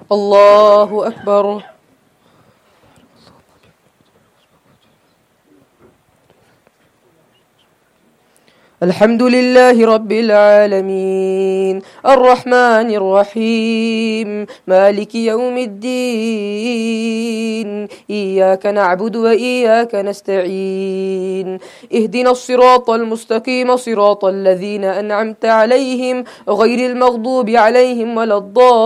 الله أكبر. الحمد لله رب العالمين الرحمن الرحيم مالك يوم الدين إياك نعبد وإياك نستعين اهدنا الصراط المستقيم صراط الذين أنعمت عليهم غير المغضوب عليهم ولا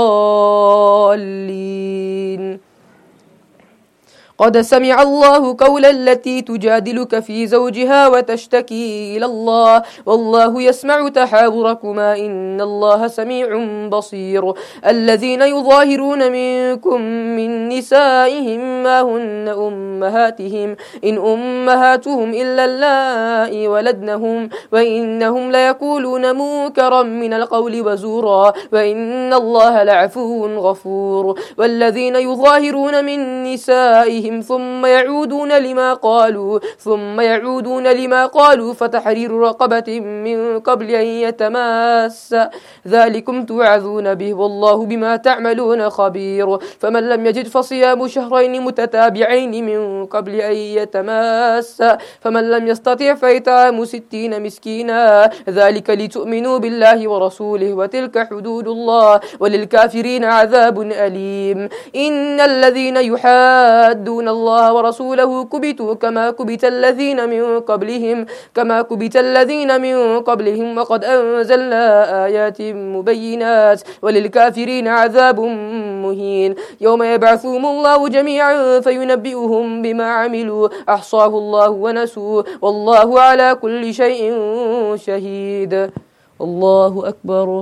الضالين. قد سمع الله قولا التي تجادلك في زوجها وتشتكي إلى الله والله يسمع تحاوركما إن الله سميع بصير. الذين يظاهرون منكم من نسائهم ما هن أمهاتهم إن أمهاتهم إلا اللائي ولدنهم وإنهم ليقولون منكرا من القول وزورا وإن الله لعفو غفور. والذين يظاهرون من نسائهم ثم يعودون لما قالوا فتحرير رقبة من قبل أن يتماس ذلكم توعظون به والله بما تعملون خبير. فمن لم يجد فصيام شهرين متتابعين من قبل أن يتماس فمن لم يستطع فإطعام 60 مسكينا ذلك لتؤمنوا بالله ورسوله وتلك حدود الله وللكافرين عذاب أليم. إن الذين يحادون الله ورسوله كبتوا كما كبت الذين من قبلهم وقد أنزلنا آيات مبينات وللكافرين عذاب مهين. يوم يبعثهم الله جميعا فينبئهم بما عملوا أحصاه الله ونسوه والله على كل شيء شهيد. الله أكبر.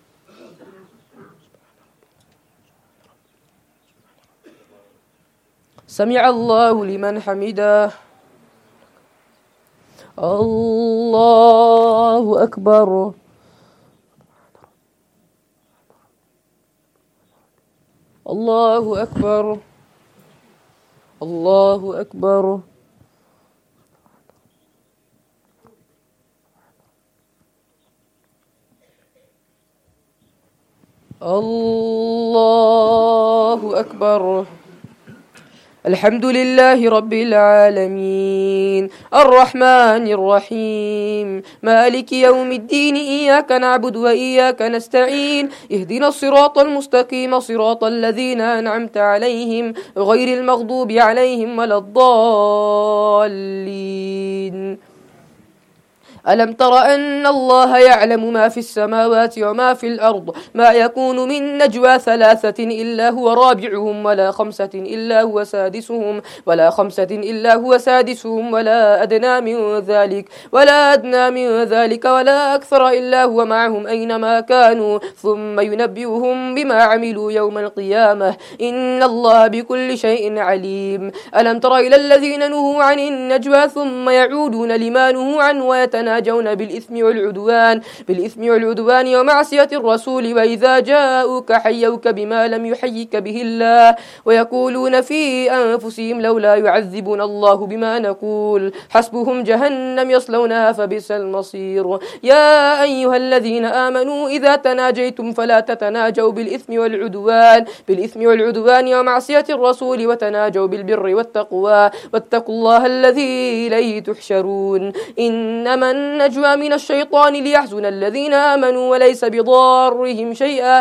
سمع الله لمن حمده. الله أكبر. الله أكبر. الله أكبر. الله أكبر. الحمد لله رب العالمين الرحمن الرحيم مالك يوم الدين إياك نعبد وإياك نستعين اهدنا الصراط المستقيم صراط الذين أنعمت عليهم غير المغضوب عليهم ولا الضالين. ألم تر أن الله يعلم ما في السماوات وما في الأرض ما يكون من نجوى 3 إلا هو رابعهم ولا 5 إلا هو سادسهم ولا أدنى من ذلك ولا أكثر إلا هو معهم أينما كانوا ثم ينبئهم بما عملوا يوم القيامة إن الله بكل شيء عليم. ألم تر إلى الذين نهوا عن النجوى ثم يعودون لما نهوا عنه ويتناجون بالإثم والعدوان ومعصية الرسول وإذا جاءوك حيوك بما لم يحيك به الله ويقولون في أنفسهم لولا يعذبنا الله بما نقول حسبهم جهنم يصلونها فبئس المصير. يا أيها الذين آمنوا إذا تناجيتم فلا تتناجوا بالإثم والعدوان ومعصية الرسول وتناجوا بالبر والتقوى واتقوا الله الذي إليه تحشرون. إنما النجوى من الشيطان ليحزن الذين آمنوا وليس بضارهم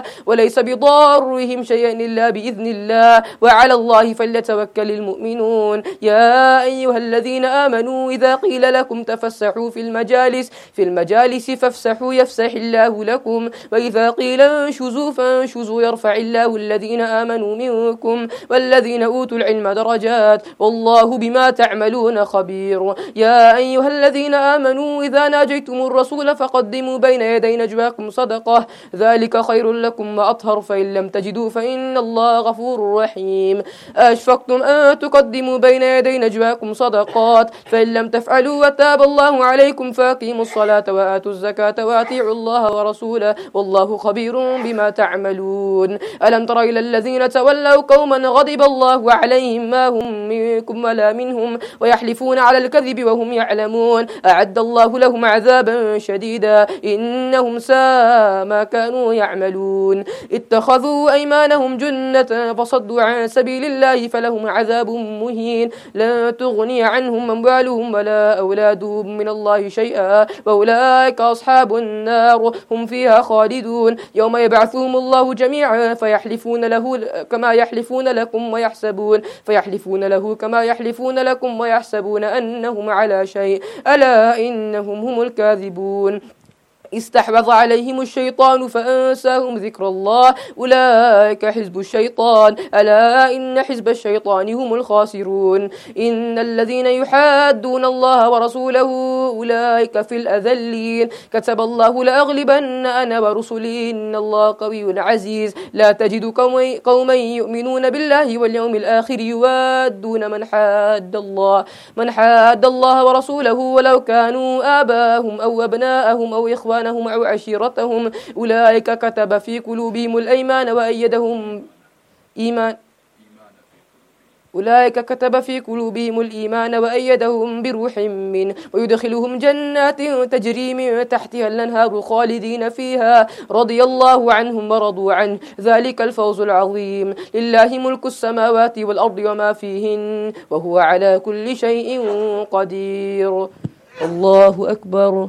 شيئا إلا بإذن الله وعلى الله فليتوكل المؤمنون. يا أيها الذين آمنوا إذا قيل لكم تفسحوا في المجالس فافسحوا يفسح الله لكم وإذا قيل انشزوا فانشزوا يرفع الله الذين آمنوا منكم والذين أوتوا العلم درجات والله بما تعملون خبير. يا أيها الذين آمنوا إذا ناجيتم الرسول فقدموا بين يدي نجواكم صدقة ذلك خير لكم وأطهر فإن لم تجدوا فإن الله غفور رحيم. أشفقتم أن تقدموا بين يدي نجواكم صدقات فإن لم تفعلوا وتاب الله عليكم فأقيموا الصلاة وآتوا الزكاة وأطيعوا الله ورسوله والله خبير بما تعملون. ألم تر إلى الذين تولوا قوما غضب الله عليهم ما هم منكم ولا منهم ويحلفون على الكذب وهم يعلمون أعد الله لهم عذابا شديدا إنهم ساء ما كانوا يعملون اتخذوا أيمانهم جنة فصدوا عن سبيل الله فلهم عذاب مهين لن تغني عنهم أموالهم ولا أولادهم من الله شيئا وأولئك أصحاب النار هم فيها خالدون يوم يبعثهم الله جميعا فيحلفون له كما يحلفون لكم ويحسبون أنهم على شيء ألا إنهم هم الكاذبون استحوذ عليهم الشيطان فأنساهم ذكر الله أولئك حزب الشيطان ألا إن حزب الشيطان هم الخاسرون إن الذين يحادون الله ورسوله أولئك في الأذلين كتب الله لأغلبن أنا ورسلي إن الله قوي عزيز لا تجد قوما يؤمنون بالله واليوم الآخر يوادون من حاد الله ورسوله ولو كانوا آباهم أو أبناءهم أو إخوانهم أو عشيرتهم أولئك كتب في قلوبهم الإيمان وأيدهم بروح منه ويدخلهم جنات تجري من تحتها الأنهار خالدين فيها رضي الله عنهم ورضوا عنه ذلك الفوز العظيم لله ملك السماوات والأرض وما فيهن وهو على كل شيء قدير الله أكبر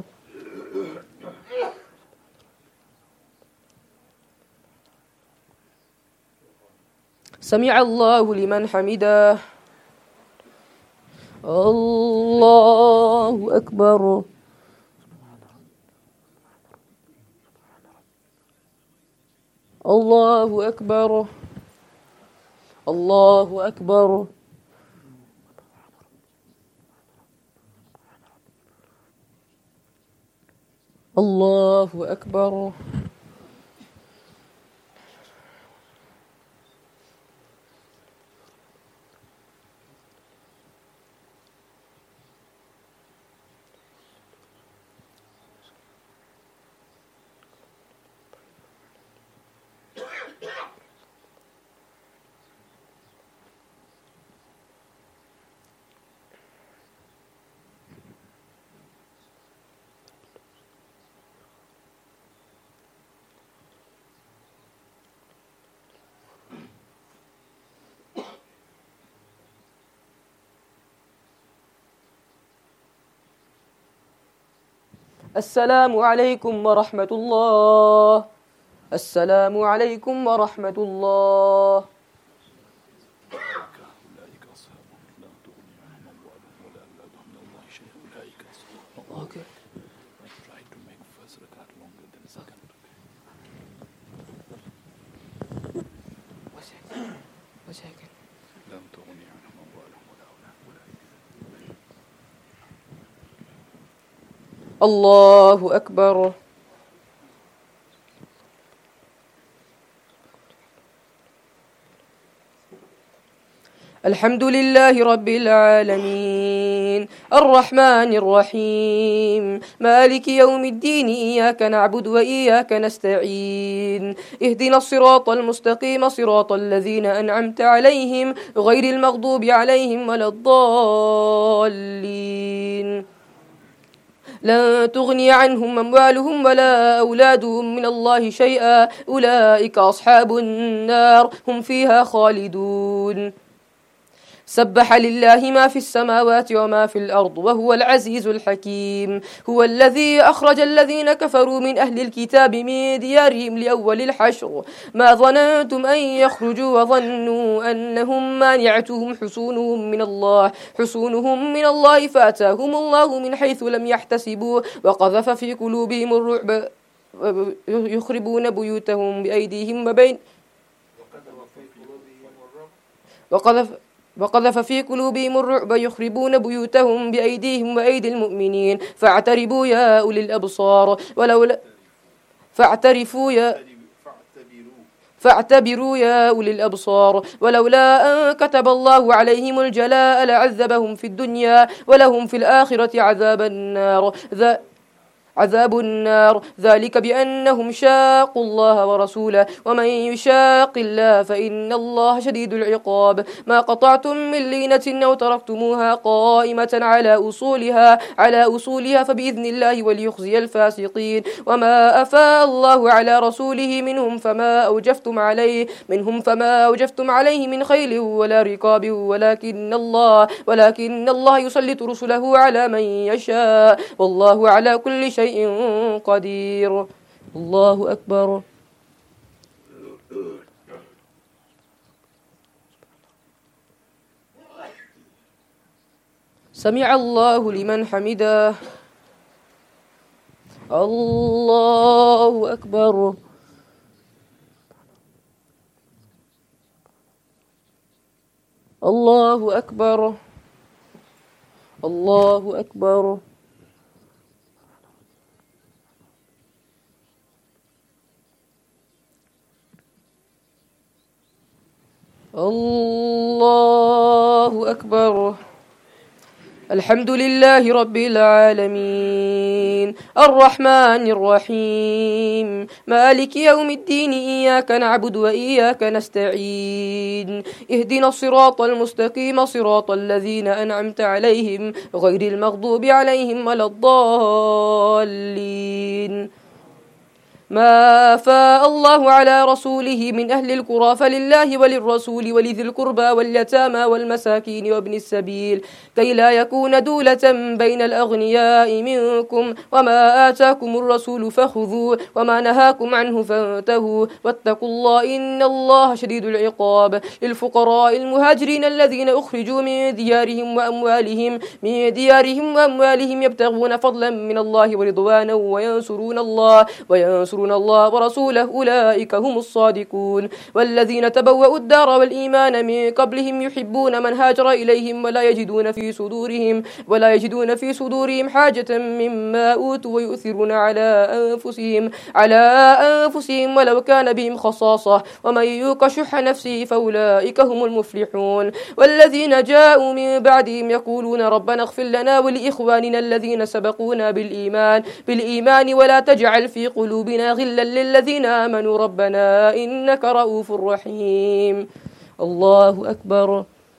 سمع الله لمن حمده الله أكبر الله أكبر الله أكبر الله أكبر السلام عليكم ورحمة الله السلام عليكم ورحمة الله الله أكبر الحمد لله رب العالمين الرحمن الرحيم مالك يوم الدين إياك نعبد وإياك نستعين اهدنا الصراط المستقيم صراط الذين أنعمت عليهم غير المغضوب عليهم ولا الضالين لن تغني عنهم أموالهم ولا أولادهم من الله شيئا أولئك أصحاب النار هم فيها خالدون سبح لله ما في السماوات وما في الأرض وهو العزيز الحكيم هو الذي أخرج الذين كفروا من أهل الكتاب من ديارهم لأول الحشر ما ظننتم أن يخرجوا وظنوا أنهم مانعتهم حصونهم من الله فأتاهم الله من حيث لم يحتسبوا وقذف في قلوبهم الرعب يخربون بيوتهم بأيديهم وقذف في قلوبهم الرعب يخربون بيوتهم بأيديهم وأيدي المؤمنين فاعترفوا يا أولي الأبصار فاعتبروا يا أولي الأبصار ولولا أن كتب الله عليهم الجلاء لعذبهم في الدنيا ولهم في الآخرة عذاب النار عذاب النار ذلك بأنهم شاقوا الله ورسوله ومن يشاق الله فإن الله شديد العقاب ما قطعتم من لينة أو تركتموها قائمة على أصولها فبإذن الله وليخزي الفاسقين وما أفاء الله على رسوله منهم فما أوجفتم عليه من خيل ولا ركاب ولكن الله يسلط رسله على من يشاء والله على كل شيء قدير. الله أكبر. سمع الله لمن حمده. الله أكبر. الله أكبر. الله أكبر. الله أكبر. الحمد لله رب العالمين الرحمن الرحيم مالك يوم الدين إياك نعبد وإياك نستعين اهدنا الصراط المستقيم صراط الذين أنعمت عليهم غير المغضوب عليهم ولا الضالين. ما أفاء الله على رسوله من أهل القرى فلله وللرسول ولذي القربى واليتامى والمساكين وابن السبيل كي لا يكون دولة بين الأغنياء منكم وما آتاكم الرسول فخذوه وما نهاكم عنه فانتهوا واتقوا الله إن الله شديد العقاب. للفقراء المهاجرين الذين أخرجوا من ديارهم وأموالهم يبتغون فضلا من الله ورضوانا وينصرون الله ورسوله أولئك هم الصادقون. والذين تبوأوا الدار والإيمان من قبلهم يحبون من هاجر إليهم ولا يجدون في صدورهم حاجة مما أوتوا ويؤثرون على أنفسهم ولو كان بهم خصاصة ومن يوق شح نفسه فأولئك هم المفلحون. والذين جاءوا من بعدهم يقولون ربنا اغفر لنا ولإخواننا الذين سبقونا بالإيمان ولا تجعل في قلوبنا غلا للذين آمنوا ربنا إنك رؤوف رحيم. الله أكبر.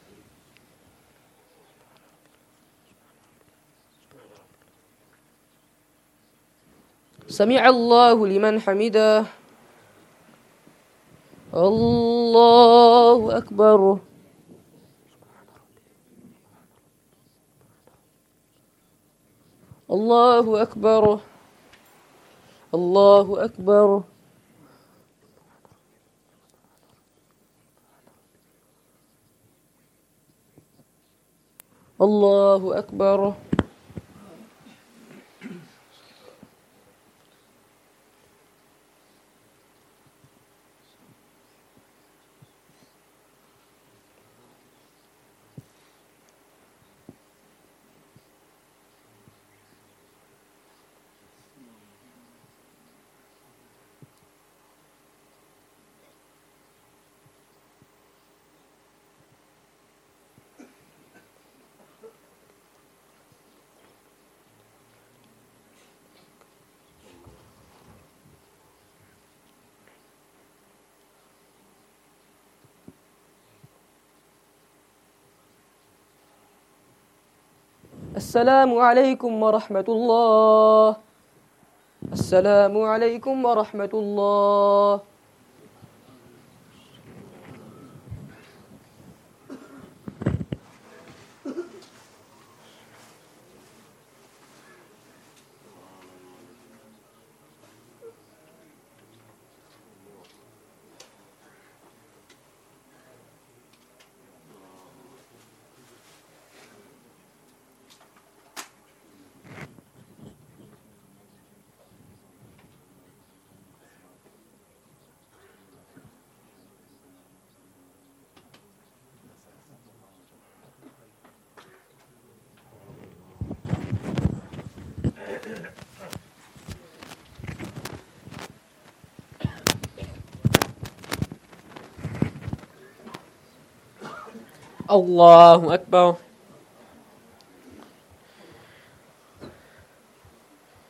سمع الله لمن حمده. الله أكبر. الله أكبر. الله أكبر. الله أكبر. السلام عليكم ورحمة الله. السلام عليكم ورحمة الله. الله أكبر.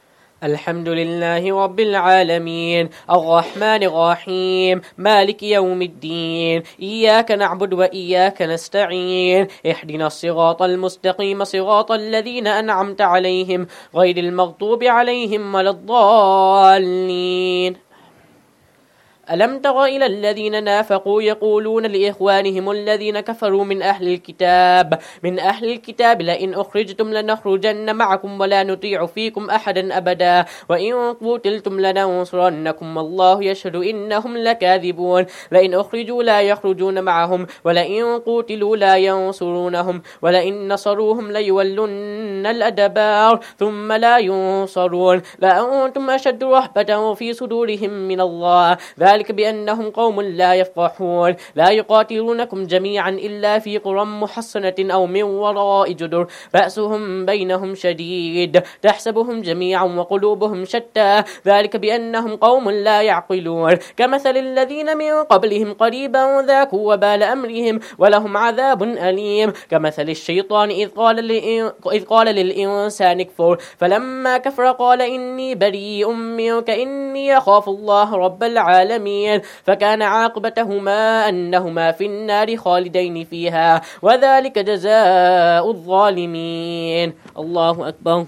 الحمد لله رب العالمين الرحمن الرحيم مالك يوم الدين إياك نعبد وإياك نستعين اهدنا الصراط المستقيم صراط الذين أنعمت عليهم غير المغضوب عليهم ولا الضالين. ألم تر إلى الذين نافقوا يقولون لإخوانهم الذين كفروا من أهل الكتاب لئن أخرجتم لنخرجن معكم ولا نطيع فيكم أحدا أبدا وإن قتلتم لننصرنكم والله يشهد إنهم لكاذبون لئن أخرجوا لا يخرجون معهم ولئن قتلوا لا ينصرونهم ولئن نصروهم ليولن الأدبار ثم لا ينصرون لأنتم أشد رهبة في صدورهم من الله ذلك بأنهم قوم لا يفقهون لا يقاتلونكم جميعا إلا في قرى محصنة أو من وراء جدر بأسهم بينهم شديد تحسبهم جميعا وقلوبهم شتى ذلك بأنهم قوم لا يعقلون كمثل الذين من قبلهم قريبا ذاقوا وبال أمرهم ولهم عذاب أليم كمثل الشيطان إذ قال للإنسان اكفر فلما كفر قال إني بريء منك إني أخاف الله رب العالمين فكان عاقبتهما أنهما في النار خالدين فيها وذلك جزاء الظالمين. الله أكبر.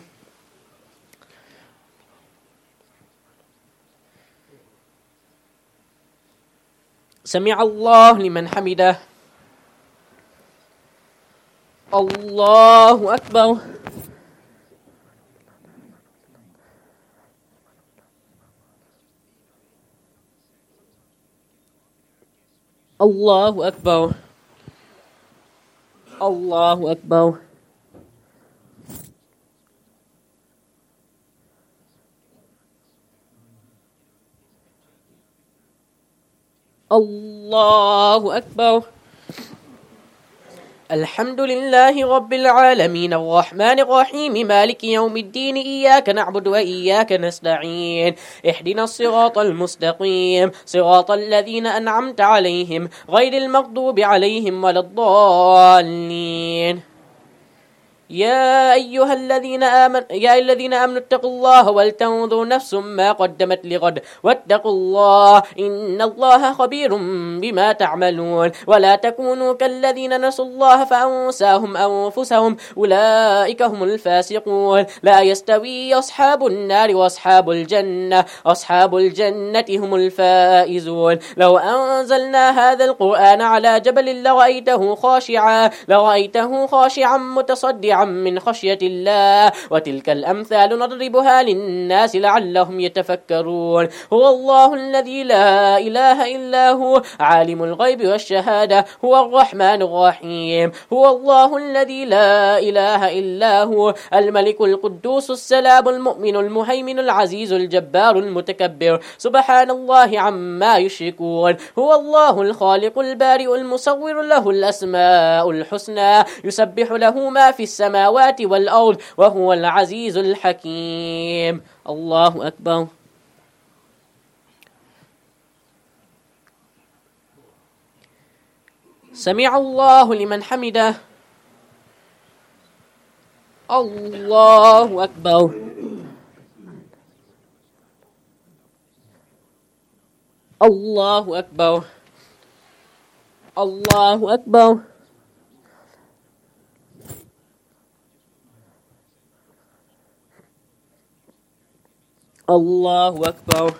سمع الله لمن حمده. الله أكبر. الله أكبر. الله أكبر. الله أكبر. الحمد لله رب العالمين الرحمن الرحيم مالك يوم الدين إياك نعبد وإياك نستعين اهدنا الصراط المستقيم صراط الذين أنعمت عليهم غير المغضوب عليهم ولا الضالين. يا أيها الذين آمنوا اتقوا الله ولتنظر نفس ما قدمت لغد واتقوا الله إن الله خبير بما تعملون ولا تكونوا كالذين نسوا الله فأنساهم أنفسهم أولئك هم الفاسقون لا يستوي أصحاب النار وأصحاب الجنة أصحاب الجنة هم الفائزون. لو أنزلنا هذا القرآن على جبل لرأيته خاشعا متصدعا من خشية الله وتلك الأمثال نضربها للناس لعلهم يتفكرون. هو الله الذي لا إله إلا هو عالم الغيب والشهادة هو الرحمن الرحيم. هو الله الذي لا إله إلا هو الملك القدوس السلام المؤمن المهيمن العزيز الجبار المتكبر سبحان الله عما يشركون. هو الله الخالق البارئ المصور له الأسماء الحسنى يسبح له ما في السماوات والأرض وهو العزيز الحكيم. الله أكبر. سمع الله لمن حمده. الله أكبر. الله أكبر. الله أكبر. الله أكبر.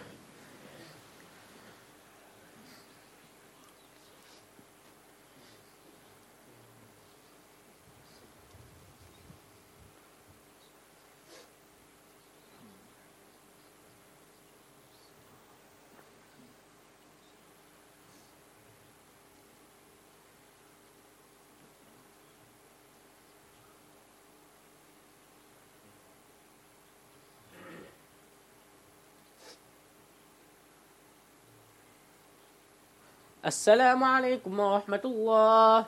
السلام عليكم ورحمة الله.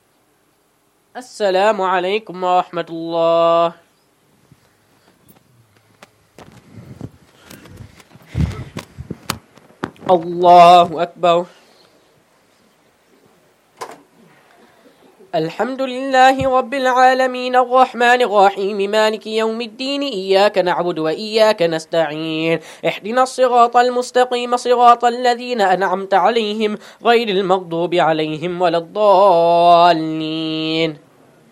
السلام عليكم ورحمة الله. الله أكبر. الحمد لله رب العالمين الرحمن الرحيم مالك يوم الدين إياك نعبد وإياك نستعين اهدنا الصراط المستقيم صراط الذين أنعمت عليهم غير المغضوب عليهم ولا الضالين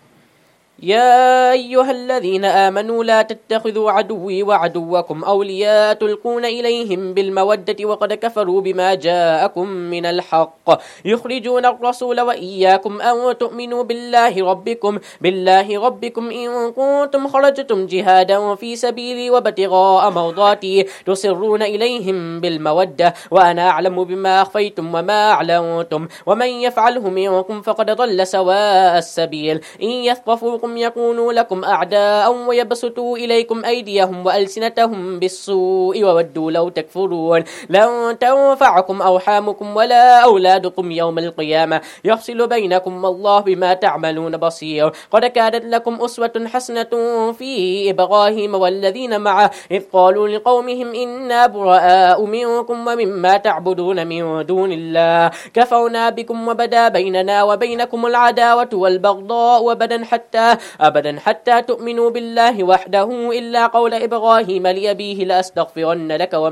يا أيها الذين آمنوا لا تتخذوا عدوي وعدوكم أولياء تلقون إليهم بالمودة وقد كفروا بما جاءكم من الحق يخرجون الرسول وإياكم أن تؤمنوا بالله ربكم إن كنتم خرجتم جهادا في سبيلي وابتغاء مرضاتي تصرون إليهم بالمودة وأنا أعلم بما أخفيتم وما أعلنتم ومن يفعله منكم فقد ضل سواء السبيل إن يثقفوكم يكونوا لكم أعداء ويبسطوا إليكم أيديهم وألسنتهم بالسوء وودوا لو تكفرون لن تنفعكم أرحامكم ولا أولادكم يوم القيامة يفصل بينكم والله بما تعملون بصير قد كانت لكم أسوة حسنة في إبراهيم والذين معه إذ قالوا لقومهم إنا براء منكم ومما تعبدون من دون الله كفرنا بكم وبدا بيننا وبينكم العداوة والبغضاء أبدا حتى تؤمنوا بالله وحده إلا قول إبراهيم لأبيه لأستغفرن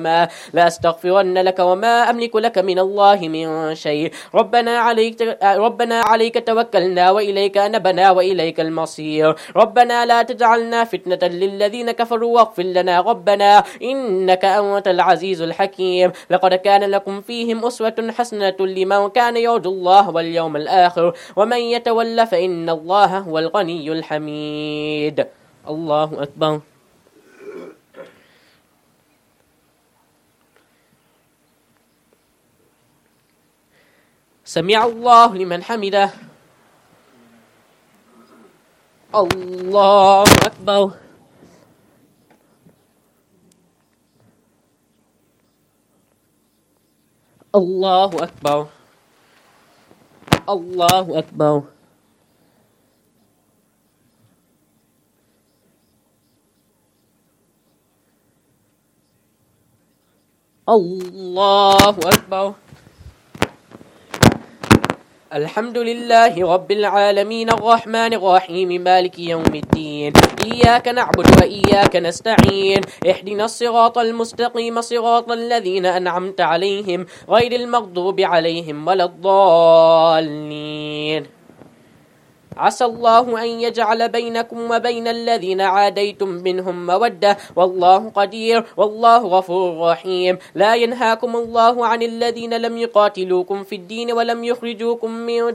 لك وما أملك لك من الله من شيء ربنا عليك توكلنا وإليك أنبنا وإليك المصير ربنا لا تجعلنا فتنة للذين كفروا واغفر لنا ربنا إنك أنت العزيز الحكيم لقد كان لكم فيهم أسوة حسنة لمن كان يرجو الله واليوم الآخر ومن يتول فإن الله هو الغني الحميد الله أكبر سمع الله لمن حمده الله أكبر الله أكبر الله أكبر الله أكبر الحمد لله رب العالمين الرحمن الرحيم مالك يوم الدين إياك نعبد وإياك نستعين اهدنا الصراط المستقيم صراط الذين أنعمت عليهم غير المغضوب عليهم ولا الضالين عسى الله أن يجعل بينكم وبين الذين عاديتم منهم مودة والله قدير والله غفور رحيم لا ينهاكم الله عن الذين لم يقاتلوكم في الدين ولم يخرجوكم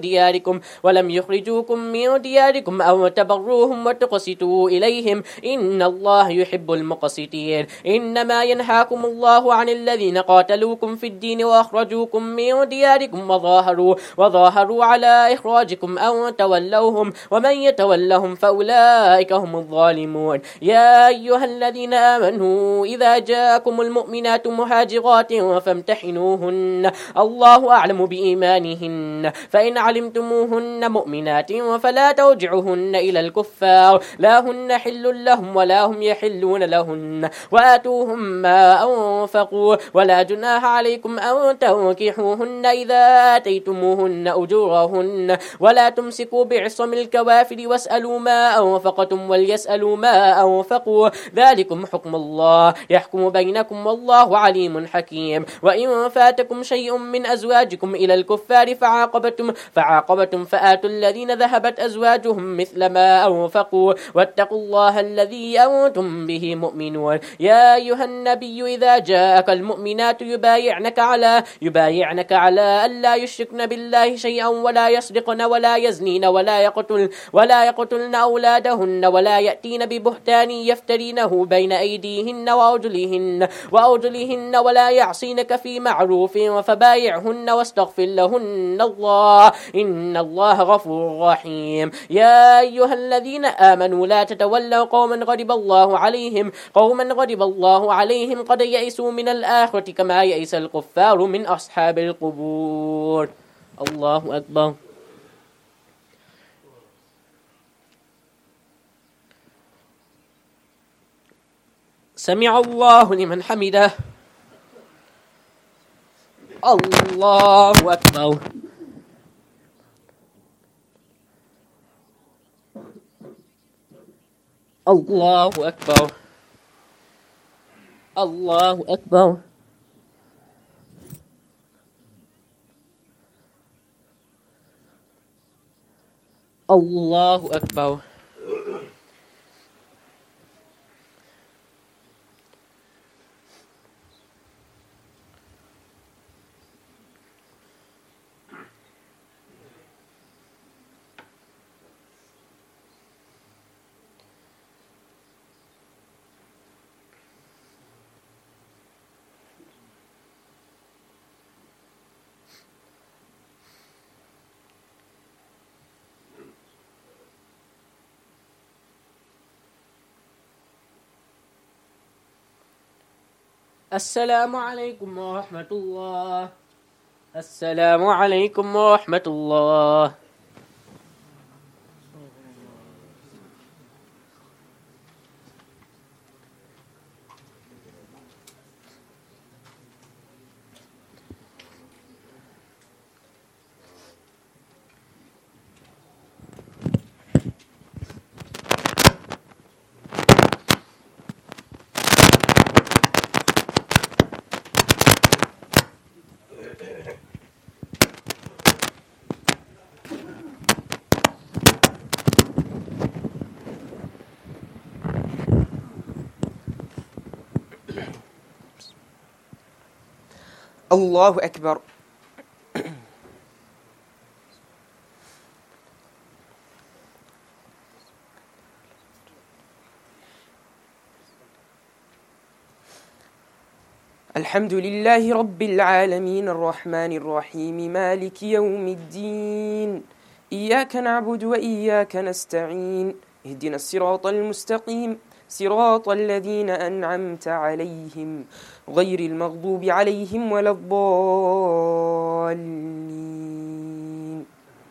من دياركم أو تبروهم وتقسطوا إليهم إن الله يحب المقسطين إنما ينهاكم الله عن الذين قاتلوكم في الدين وأخرجوكم من دياركم وظاهروا على إخراجكم أو تولوا ومن يتولهم فأولئك هم الظالمون يا أيها الذين آمنوا إذا جاءكم المؤمنات مهاجرات فامتحنوهن الله أعلم بإيمانهن فإن علمتموهن مؤمنات فلا ترجعوهن إلى الكفار لا هن حل لهم ولا هم يحلون لهن وآتوهم ما أنفقوا ولا جناح عليكم أن تنكحوهن إذا آتيتموهن أجورهن ولا تمسكوا بعصم الكوافر واسألوا ما أنفقتم وليسألوا ما أنفقوا ذلكم حكم الله يحكم بينكم والله عليم حكيم وإن فاتكم شيء من أزواجكم إلى الكفار فعاقبتم فآتوا الذين ذهبت أزواجهم مثل ما أنفقوا واتقوا الله الذي أنتم به مؤمنون يا أيها النبي إذا جاءك المؤمنات يبايعنك على ألا يشركن بالله شيئا ولا يسرقن ولا يزنين ولا يقتلن أولادهن ولا يأتين ببهتان يفترينه بين أيديهن وأرجلهن ولا يعصينك في معروف فبايعهن واستغفر لهن الله إن الله غفور رحيم يا أيها الذين آمنوا لا تتولوا قوما غضب الله عليهم قد يئسوا من الآخرة كما يئس الكفار من أصحاب القبور الله أكبر سمع الله لمن حمده الله أكبر الله أكبر. الله أكبر. الله أكبر. السلام عليكم ورحمة الله. السلام عليكم ورحمة الله. الله أكبر. الحمد لله رب العالمين الرحمن الرحيم مالك يوم الدين إياك نعبد وإياك نستعين اهدنا الصراط المستقيم صراط الذين أنعمت عليهم غير المغضوب عليهم ولا الضالين.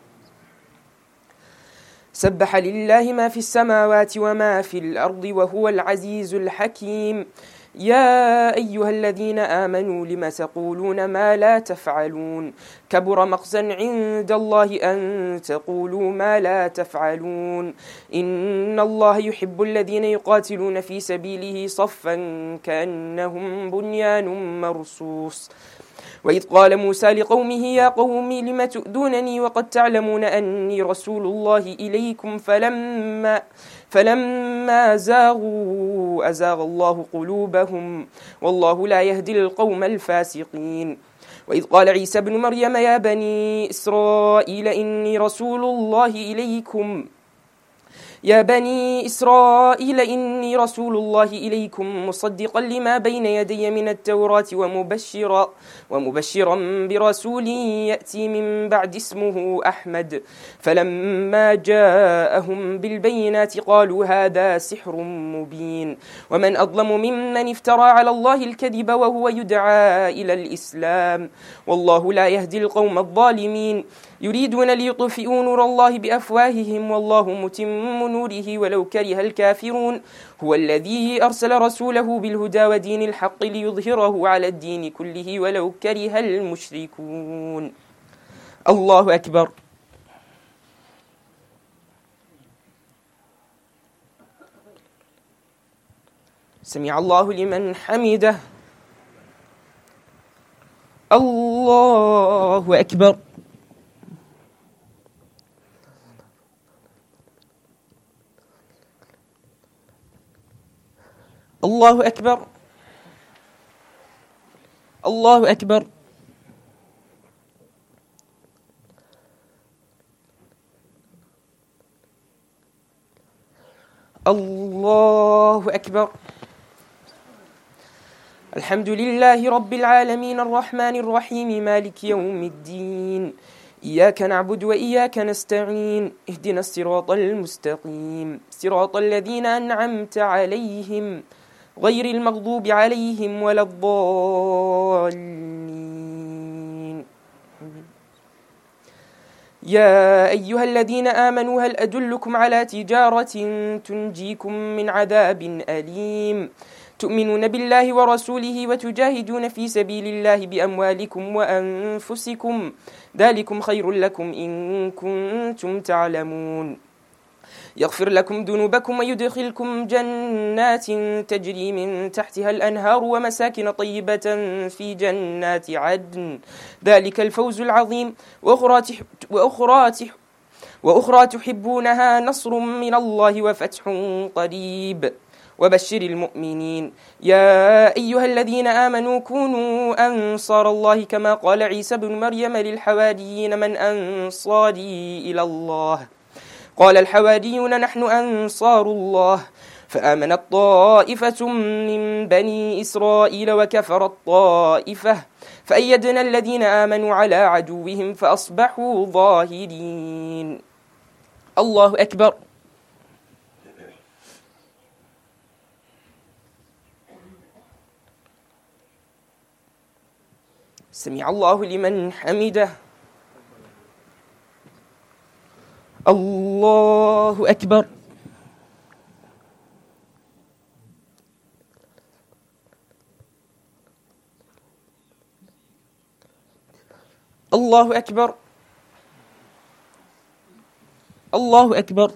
سبح لله ما في السماوات وما في الأرض وهو العزيز الحكيم. يا أيها الذين آمنوا لم تقولون ما لا تفعلون كبر مقتا عند الله أن تقولوا ما لا تفعلون إن الله يحب الذين يقاتلون في سبيله صفا كأنهم بنيان مرصوص. وإذ قال موسى لقومه يا قوم لم تؤذونني وقد تعلمون أني رسول الله إليكم فلما زاغوا أزاغ الله قلوبهم والله لا يهدي القوم الفاسقين. وإذ قال عيسى بن مريم يا بني إسرائيل إني رسول الله إليكم مصدقا لما بين يدي من التوراة ومبشرا برسول يأتي من بعد اسمه أحمد. فلما جاءهم بالبينات قالوا هذا سحر مبين ومن أظلم ممن افترى على الله الكذب وهو يدعى إلى الإسلام والله لا يهدي القوم الظالمين. يريدون ليطفئوا نور الله بأفواههم والله متم نوره ولو كره الكافرون. هو الذي أرسل رسوله بالهدى ودين الحق ليظهره على الدين كله ولو كره المشركون. الله أكبر. سمع الله لمن حمده. الله أكبر. الله أكبر. الله أكبر. الله أكبر. الحمد لله رب العالمين الرحمن الرحيم مالك يوم الدين إياك نعبد وإياك نستعين اهدنا الصراط المستقيم صراط الذين أنعمت عليهم غير المغضوب عليهم ولا الضالين. يا أيها الذين آمنوا هل أدلكم على تجارة تنجيكم من عذاب أليم تؤمنون بالله ورسوله وتجاهدون في سبيل الله بأموالكم وأنفسكم ذلكم خير لكم إن كنتم تعلمون. يغفر لكم ذنوبكم ويدخلكم جنات تجري من تحتها الأنهار ومساكن طيبة في جنات عدن، ذلك الفوز العظيم. وأخرى تحبونها، نصر من الله وفتح قريب، وبشر المؤمنين. يا أيها الذين آمنوا كونوا أنصار الله كما قال عيسى بن مريم للحواريين من أنصاري إلى الله؟ قال الحواريون نحن أنصار الله. فآمنت طائفة من بني إسرائيل وكفرت طائفة، فأيدنا الذين آمنوا على عدوهم فأصبحوا ظاهرين. الله أكبر. سمع الله لمن حمده. الله أكبر. الله أكبر. الله أكبر.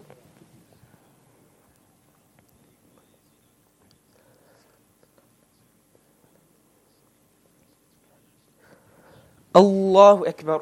الله أكبر.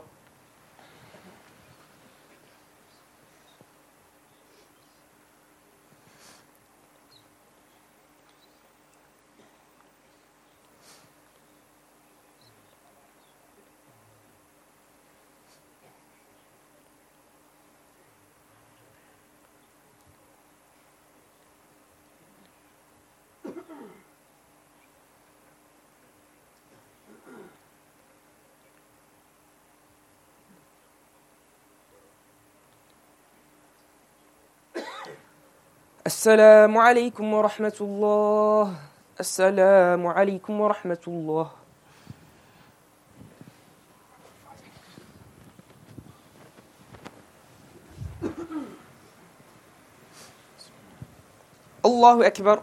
السلام عليكم ورحمة الله. السلام عليكم ورحمة الله. الله أكبر.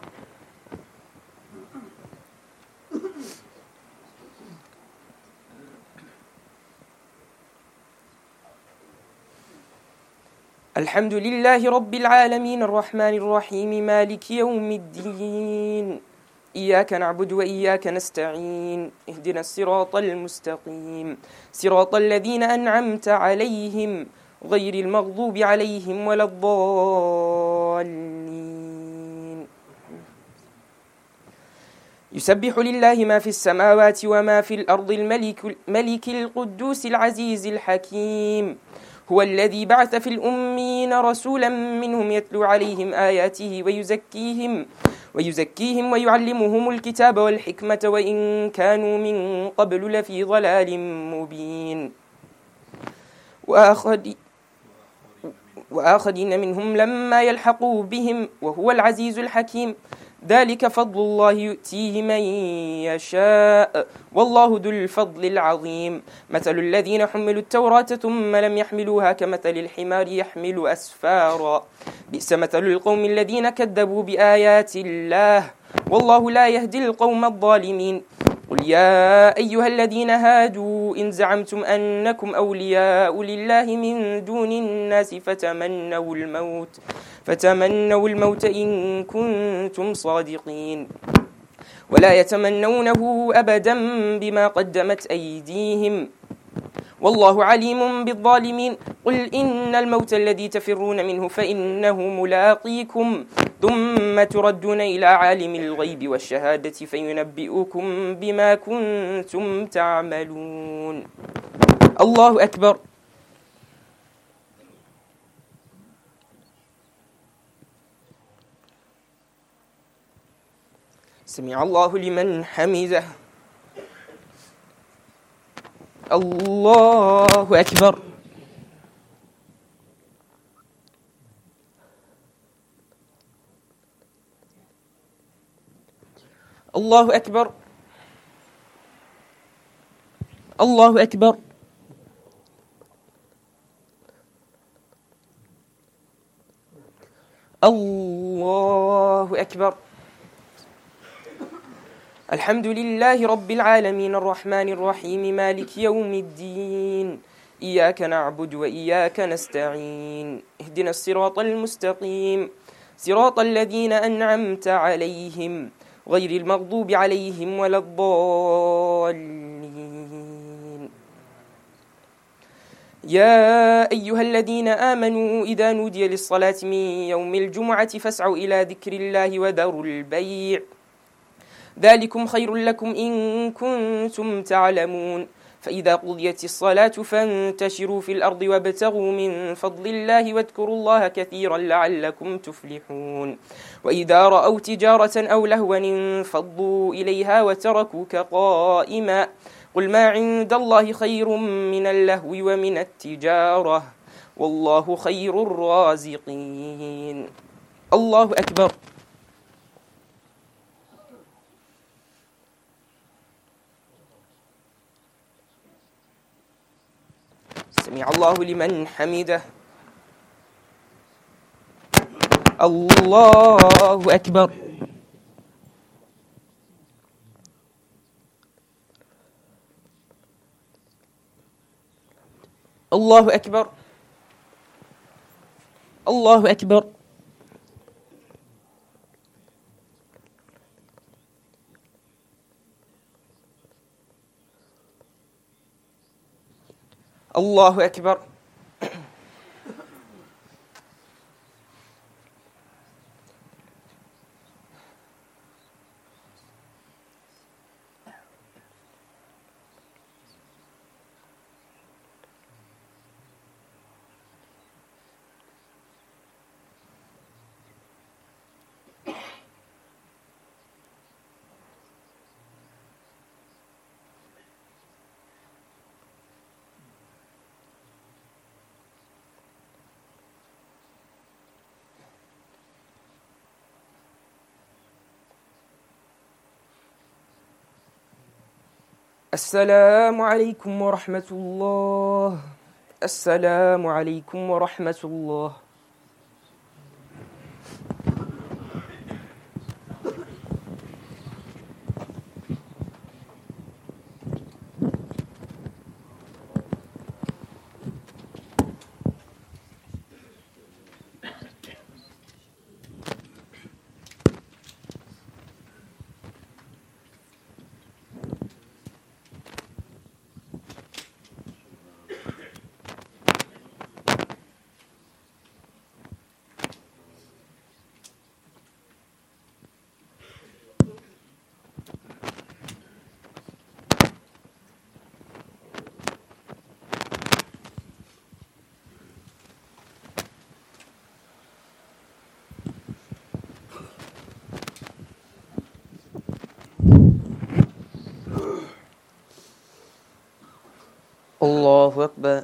الحمد لله رب العالمين الرحمن الرحيم مالك يوم الدين، إياك نعبد وإياك نستعين، اهدنا الصراط المستقيم، صراط الذين أنعمت عليهم غير المغضوب عليهم ولا الضالين. يسبح لله ما في السماوات وما في الأرض الملك القدوس العزيز الحكيم، هو الذي بعث في الأمين رسولا منهم يتلو عليهم آياته ويزكيهم ويعلمهم الكتاب والحكمة وإن كانوا من قبل لفي ضلال مبين، وآخرين منهم لما يلحقوا بهم وهو العزيز الحكيم، ذلك فضل الله يؤتيه من يشاء والله ذو الفضل العظيم. مثل الذين حملوا التوراة ثم لم يحملوها كمثل الحمار يحمل أسفارا، بئس مثل القوم الذين كذبوا بآيات الله والله لا يهدي القوم الظالمين. قل يا أيها الذين هادوا إن زعمتم أنكم أولياء لله من دون الناس فتمنوا الموت إن كنتم صادقين، ولا يتمنونه أبدا بما قدمت أيديهم والله عليم بالظالمين. قل إن الموت الذي تفرون منه فإنه ملاقيكم ثم تردون إلى عالم الغيب والشهادة فينبئكم بما كنتم تعملون. الله أكبر. سمع الله لمن حمده. الله أكبر. الله أكبر. الله أكبر. الله أكبر. الحمد لله رب العالمين الرحمن الرحيم مالك يوم الدين، إياك نعبد وإياك نستعين اهدنا الصراط المستقيم صراط الذين أنعمت عليهم غير المغضوب عليهم ولا الضالين. يا أيها الذين آمنوا إذا نودي للصلاة من يوم الجمعة فاسعوا إلى ذكر الله وذروا البيع ذلكم خير لكم إن كنتم تعلمون. فإذا قضيت الصلاة فانتشروا في الأرض وابتغوا من فضل الله واذكروا الله كثيرا لعلكم تفلحون. وإذا رأوا تجارة أو لهوا انفضوا إليها وتركوك قائما قل ما عند الله خير من اللهو ومن التجارة والله خير الرازقين. الله أكبر. سمع الله لمن حمده. الله أكبر. الله أكبر. الله أكبر. الله أكبر. السلام عليكم ورحمة الله. السلام عليكم ورحمة الله. الله أكبر.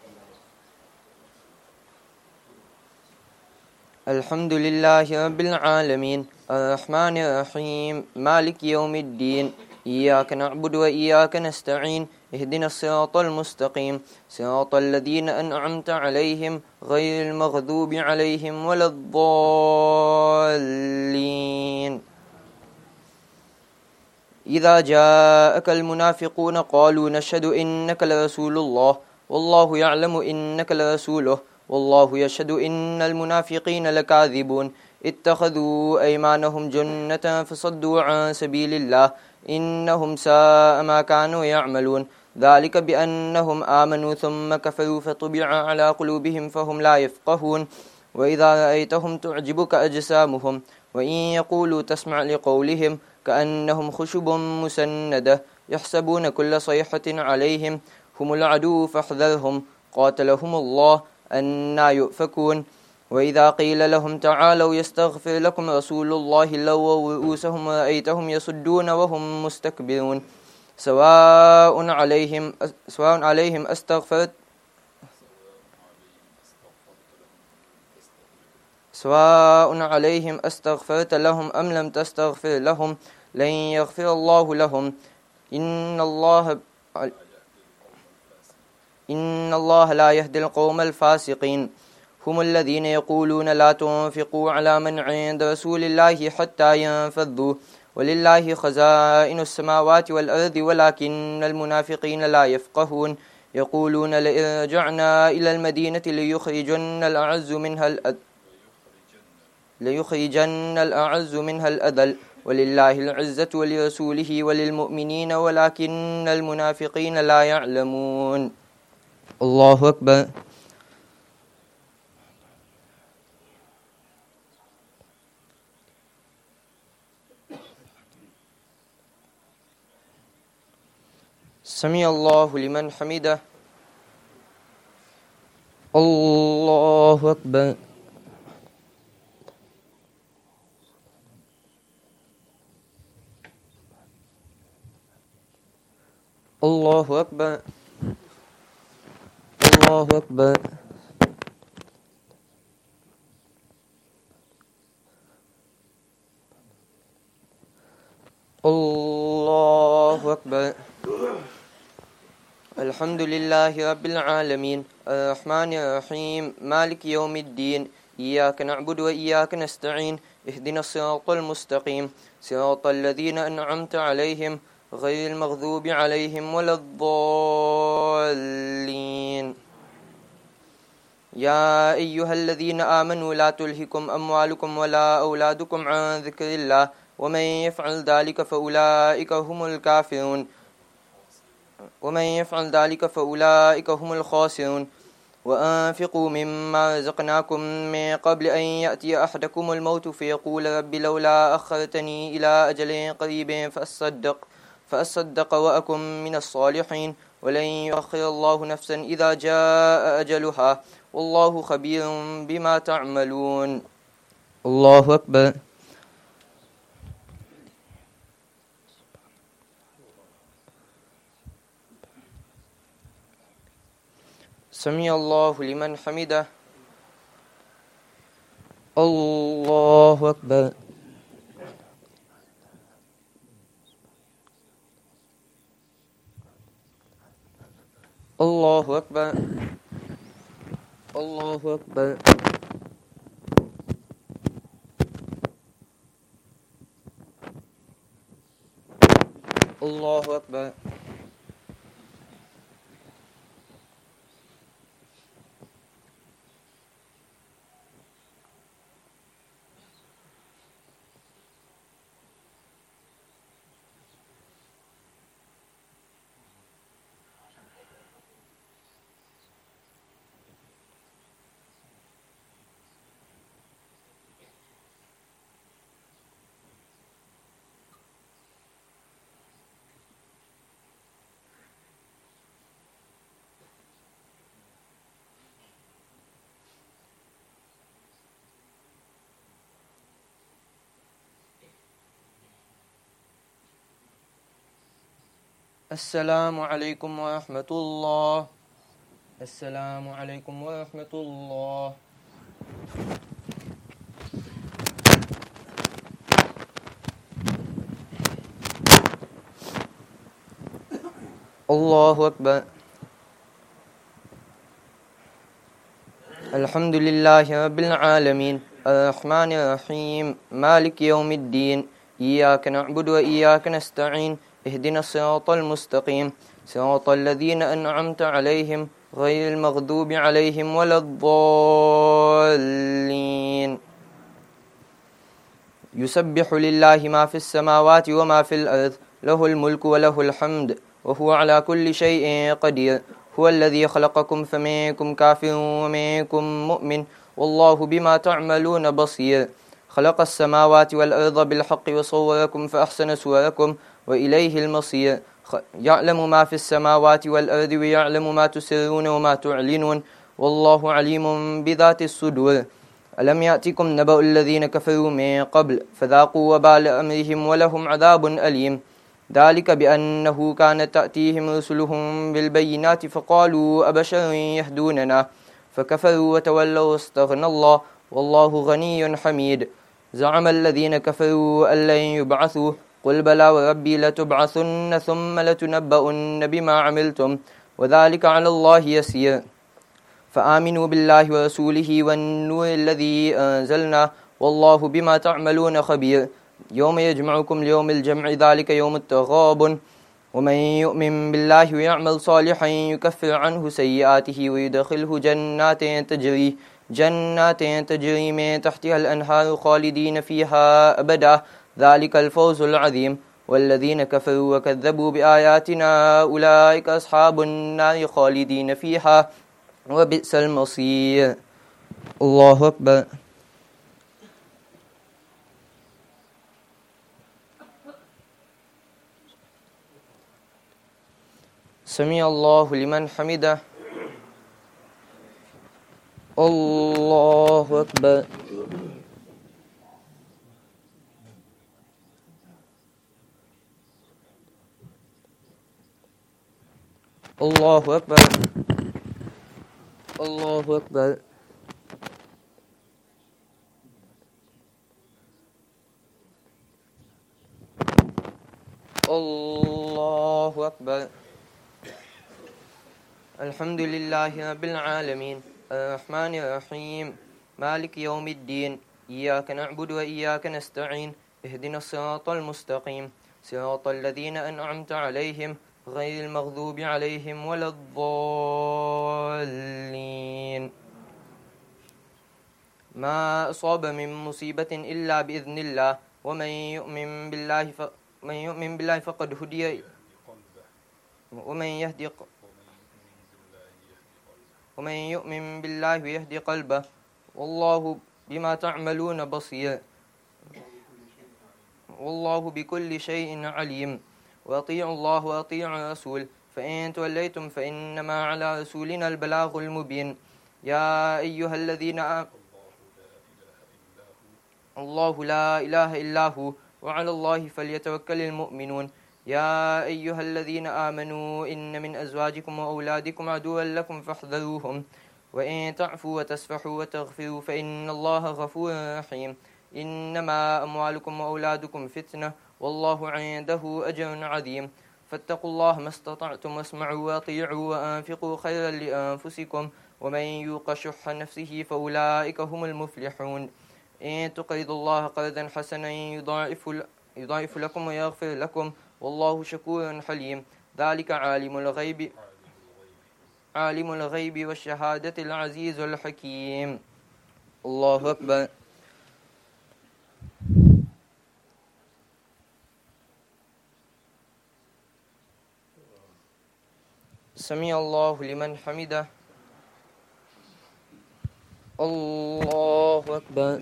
الحمد لله رب العالمين الرحمن الرحيم مالك يوم الدين إياك نعبد وإياك نستعين اهدنا الصراط المستقيم صراط الذين أنعمت عليهم غير المغضوب عليهم ولا الضالين. إذا جاءك المنافقون قالوا نشهد إنك لرسول الله والله يعلم إنك لرسوله والله يشهد إن المنافقين لكاذبون اتخذوا أيمانهم جنة فصدوا عن سبيل الله إنهم ساء ما كانوا يعملون ذلك بأنهم آمنوا ثم كفروا فطبع على قلوبهم فهم لا يفقهون وإذا رأيتهم تعجبك أجسامهم وإن يقولوا تسمع لقولهم كأنهم خشب مسندة يحسبون كل صيحة عليهم هم العدو فاحذرهم قاتلهم الله أنى يؤفكون وإذا قيل لهم تعالوا يستغفر لكم رسول الله لووا رؤوسهم ورأيتهم يصدون وهم مستكبرون سواء عليهم أستغفرت لهم أم لم تستغفر لهم لن يغفر الله لهم إن الله لا يهدي القوم الفاسقين هم الذين يقولون لا تنفقوا على من عند رسول الله حتى ينفذوا ولله خزائن السماوات والأرض ولكن المنافقين لا يفقهون يقولون لئن رجعنا إلى المدينة ليخرجن الأعز منها الأذل ولله العزة ولرسوله وللمؤمنين ولكن المنافقين لا يعلمون. الله أكبر. سمع الله لمن حمده. الله أكبر. الله أكبر. الله أكبر. الله أكبر. الحمد لله رب العالمين الرحمن الرحيم مالك يوم الدين إياك نعبد وإياك نستعين اهدنا الصراط المستقيم صراط الذين أنعمت عليهم غير المغضوب عليهم ولا الضالين. يا أيها الذين آمنوا لا تلهكم أموالكم ولا أولادكم عن ذكر الله ومن يفعل ذلك فأولئك هم الكافرون وأنفقوا مما رزقناكم من قبل أن يأتي أحدكم الموت فيقول رب لولا أخرتني إلى أجل قريب فأصدق وأكن من الصالحين ولن يؤخر الله نفسا إذا جاء أجلها والله خبير بما تعملون. الله أكبر. سمع الله لمن حمده. الله أكبر. الله أكبر. الله أكبر. الله أكبر. السلام عليكم ورحمة الله. السلام عليكم ورحمة الله. الله أكبر. الحمد لله رب العالمين الرحمن الرحيم مالك يوم الدين إياك نعبد وإياك نستعين اهدنا الصراط المستقيم صراط الذين أنعمت عليهم غير المغضوب عليهم ولا الضالين. يسبح لله ما في السماوات وما في الأرض له الملك وله الحمد وهو على كل شيء قدير. هو الذي خلقكم فمنكم كافر ومنكم مؤمن والله بما تعملون بصير. خلق السماوات والأرض بالحق وصوركم فأحسن صوركم وإليه المصير. يعلم ما في السماوات والأرض ويعلم ما تسرون وما تعلنون والله عليم بذات الصدور. ألم يأتكم نبأ الذين كفروا من قبل فذاقوا وبال أمرهم ولهم عذاب أليم. ذلك بأنه كانت تأتيهم رسلهم بالبينات فقالوا أبشر يهدوننا فكفروا وتولوا واستغنى الله والله غني حميد. زعم الذين كفروا أن لن يبعثوا قل بلى وربي لتبعثن ثم لتنبؤن بما عملتم وذلك على الله يسير. فآمنوا بالله ورسوله والنور الذي أنزلنا والله بما تعملون خبير. يوم يجمعكم ليوم الجمع ذلك يوم التغابن ومن يؤمن بالله ويعمل صالحا يكفر عنه سيئاته ويدخله جنات تجري من تحتها الأنهار خالدين فيها أبدا ذلك الفوز العظيم والذين كفروا وكذبوا بآياتنا أولئك أصحاب النار خالدين فيها وبئس المصير. الله أكبر. سمع الله لمن حمده. الله أكبر. الله أكبر. الله أكبر. الله أكبر. الحمد لله رب العالمين الرحمن الرحيم مالك يوم الدين إياك نعبد وإياك نستعين اهدنا الصراط المستقيم صراط الذين أنعمت عليهم غير المغضوب عليهم ولا الضالين. ما أصاب من مصيبة إلا بإذن الله ومن يؤمن بالله فقد هدي ومن يؤمن بالله يهدي قلبه والله بما تعملون بصير والله بكل شيء عليم. وأطيعوا الله وأطيعوا الرسول فإن توليتم فإنما على رسولنا البلاغ المبين. يا أيها الذين الله لا إله إلا هو وعلى الله فليتوكل المؤمنون. يا أيها الذين آمنوا إن من أزواجكم وأولادكم عدوا لكم فاحذروهم وإن تعفوا وتصفحوا وتغفروا فإن الله غفور رحيم. إنما أموالكم وأولادكم فتنة والله عنده أجر عظيم. فاتقوا الله ما استطعتم واسمعوا وأطيعوا وأنفقوا خيرا لأنفسكم ومن يوق شح نفسه فأولئك هم المفلحون. إن تقرضوا الله قرضا حسنا يضاعف لكم ويغفر لكم والله شكور حليم. ذلك عالم الغيب والشهادة العزيز الحكيم. الله أكبر. سمع الله لمن حمده. الله أكبر.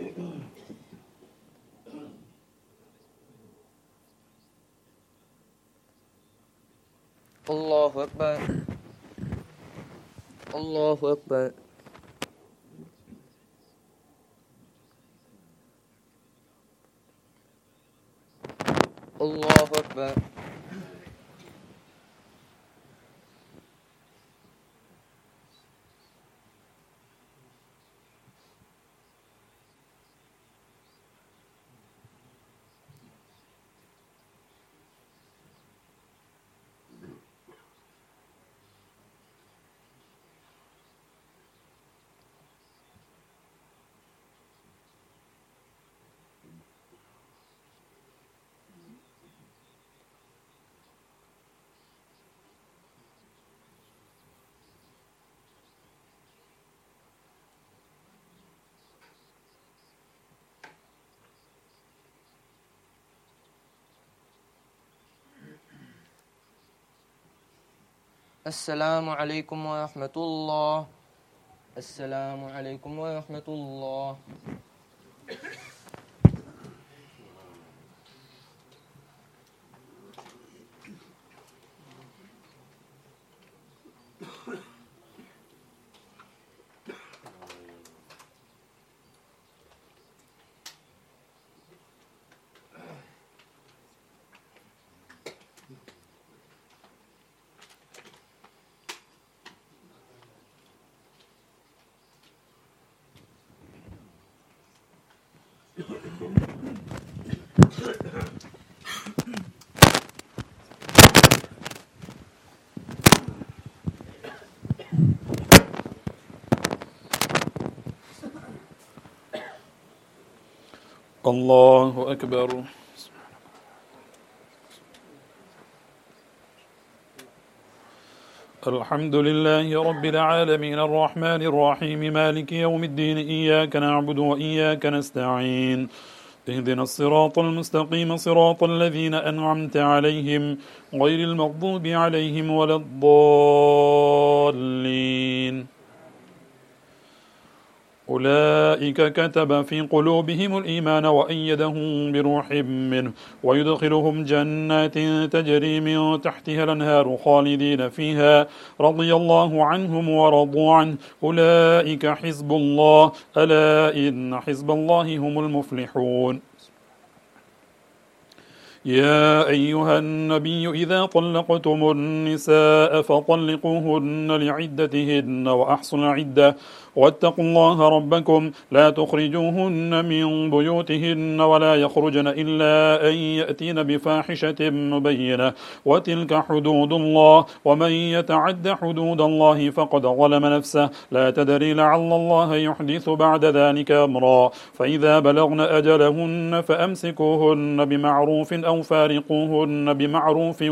الله أكبر. الله أكبر. الله أكبر. السلام عليكم ورحمة الله. السلام عليكم ورحمة الله. الله أكبر. الحمد لله رب العالمين الرحمن الرحيم مالك يوم الدين إياك نعبد وإياك نستعين اهدنا الصراط المستقيم صراط الذين أنعمت عليهم غير المغضوب عليهم ولا الضالين أولئك كتب في قلوبهم الإيمان وأيدهم بروح منه ويدخلهم جنات تجري من تحتها الأنهار خالدين فيها رضي الله عنهم ورضوا عنه أولئك حزب الله ألا إن حزب الله هم المفلحون يا أيها النبي إذا طلقتم النساء فطلقوهن لعدتهن وأحصوا العدة واتقوا الله ربكم لا تخرجوهن من بيوتهن ولا يخرجن إلا أن يأتين بفاحشة مبينة وتلك حدود الله ومن يتعد حدود الله فقد ظلم نفسه لا تدري لعل الله يحدث بعد ذلك أمرا فإذا بلغن أجلهن فأمسكوهن بمعروف أو فارقوهن بمعروف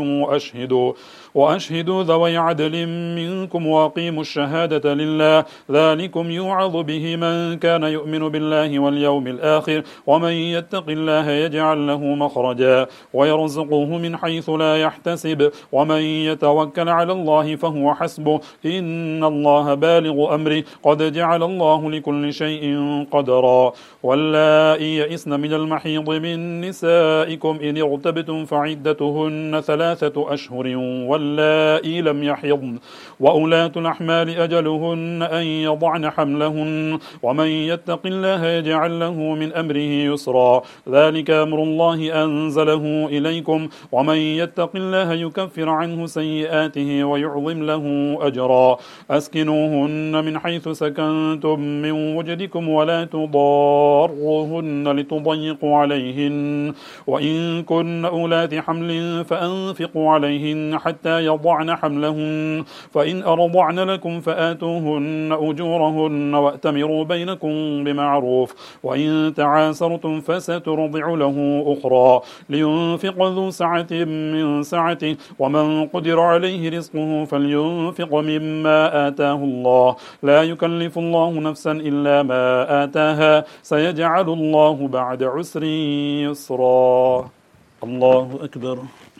وأشهدوا ذوي عدل منكم وأقيموا الشهادة لله ذلكم يوعظ به من كان يؤمن بالله واليوم الآخر ومن يتق الله يجعل له مخرجا ويرزقه من حيث لا يحتسب ومن يتوكل على الله فهو حسبه إن الله بالغ أمره قد جعل الله لكل شيء قدرا واللائي يئسن من المحيض من نسائكم إن ارتبتم فعدتهن 3 أشهر واللائي لم يحضن وأولاة الأحمال أجلهن أن يضعن حملهن ومن يتق الله يجعل له من أمره يسرا ذلك أمر الله أنزله إليكم ومن يتق الله يكفر عنه سيئاته ويعظم له أجرا أسكنوهن من حيث سكنتم من وجدكم ولا تضاروهن لتضيقوا عليهن وإن كن أولات حمل فأنفقوا عليهن حتى يضعن حملهن فإن أرضعن لكم فآتوهن أجورهن وأتمروا بينكم بمعروف وإن تعاسرتم فسترضع له أخرى لينفق ذو سعة من سعته ومن قدر عليه رزقه فلينفق مما آتاه الله لا يكلف الله نفسا إلا ما آتاها سيجعل الله بعد عسر يسرا الله أكبر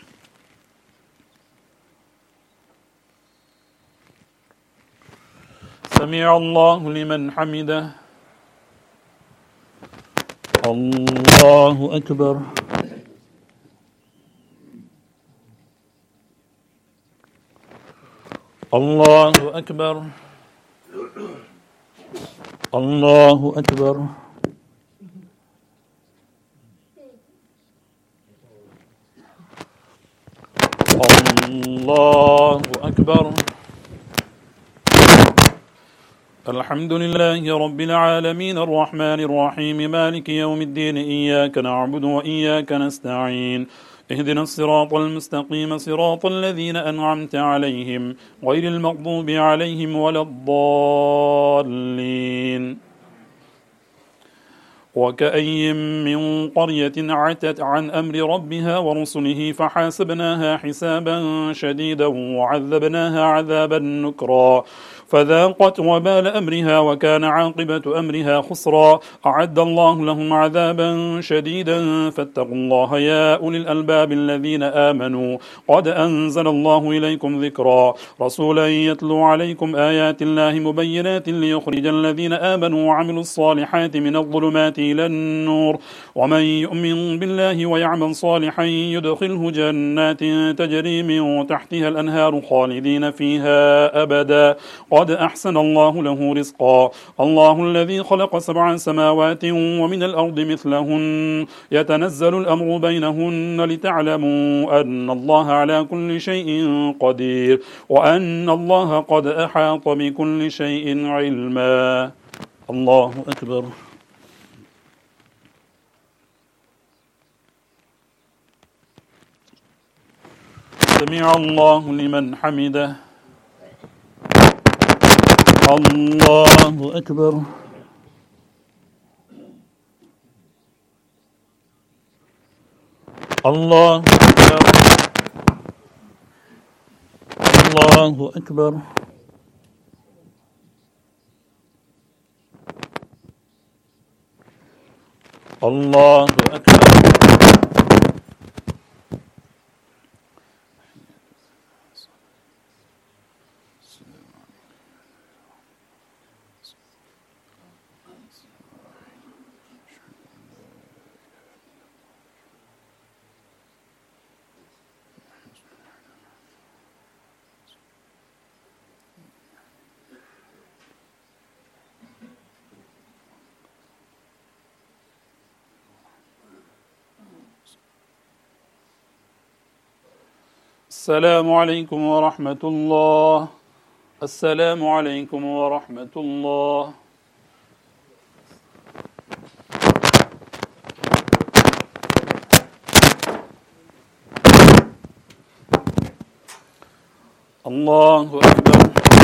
سمع الله لمن حمده الله أكبر الله أكبر الله أكبر الله أكبر الحمد لله رب العالمين الرحمن الرحيم مالك يوم الدين إياك نعبد وإياك نستعين اهدنا الصراط المستقيم صراط الذين أنعمت عليهم غير المغضوب عليهم ولا الضالين وكأي من قرية عتت عن أمر ربها ورسله فحاسبناها حسابا شديدا وعذبناها عذابا نكرا فذاقت وبال أمرها وكان عاقبة أمرها خسرا أعد الله لهم عذابا شديدا فاتقوا الله يا أولي الألباب الذين آمنوا قد أنزل الله إليكم ذكرا رسولا يتلو عليكم آيات الله مبينات ليخرج الذين آمنوا وعملوا الصالحات من الظلمات إلى النور ومن يؤمن بالله ويعمل صالحا يدخله جنات تجري من تحتها الأنهار خالدين فيها أبدا قد أحسن الله له رزقا الله الذي خلق 7 سماوات ومن الأرض مثلهن يتنزل الأمر بينهن لتعلموا أن الله على كل شيء قدير وأن الله قد أحاط بكل شيء علما الله أكبر سمع الله لمن حمده الله أكبر الله أكبر الله الله أكبر. الله أكبر. السلام عليكم ورحمة الله. السلام عليكم ورحمة الله. الله أكبر.